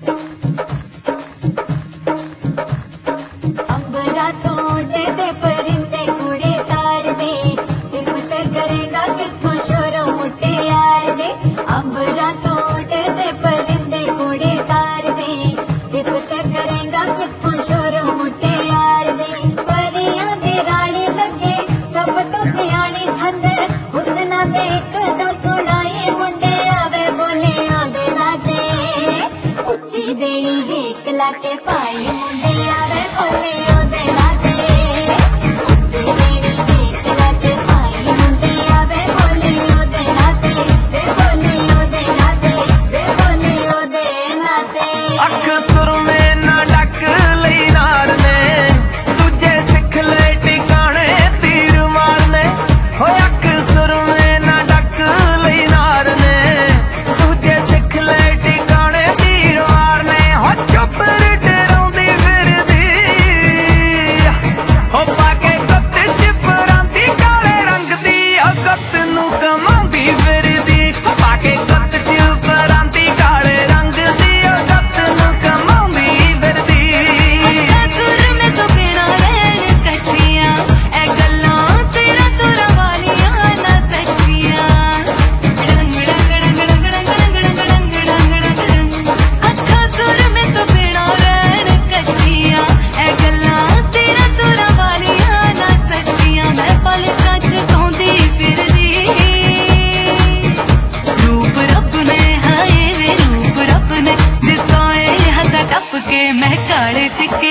अंबरा तो उड़दे परिंदे कुड़े तार दे, सिफत करेगा कित्थों शोर मुट्टे यार दे। अंबरा तो उड़दे परिंदे कुड़े तार दे, सिफत करेगा कित्थों शोर मुट्टे यार दे। परियां दी रानी लगे सब तो सियाणी छंद, हुस्ना दे एक दो सुनाए मुंडे आवे बोले आदे नाते। उच्ची देनी हेक लाके पाई मुंडे आवे बोले आदे नाते। उच्ची देनी हेक लाके पाई मुंडे आवे बोले आदे नाते, वे बोले आदे नाते, वे बोले आदे नाते। अख सुर में ना डक लई नार ने, तुझे सिख ले टिकाने तीर मारने। हो अख सुर में ना डक लई नार ने, तुझे सिख ले टिकाने तीर मारने। हो चुप डराउंदी फिरदी, हो पाके गुत्त च परांदी काले रंग दी। हो गुत्त नूं कमांदी फिरदी, हो पाके गुत्त च परांदी काले रंग दी। हो गुत्त नूं कमांदी फिरदी। सुर में तो बिना रहन कच्चियां, ऐ गल्लां तेरा तुरा वालियां ना सच्चियां। डंग डंग डंग डंग डंग डंग डंग डंग डंग। अखा सुर में तो बिना रहन कच्चियां, ऐ गल्लां तेरा तुरा वालियां ना सच्चियां। मैं पलकां च गाउंदी फिरदी, रूप रब ने हाय वे रूप रब ने दिता ए हदा टप के। मैं काले टिक्के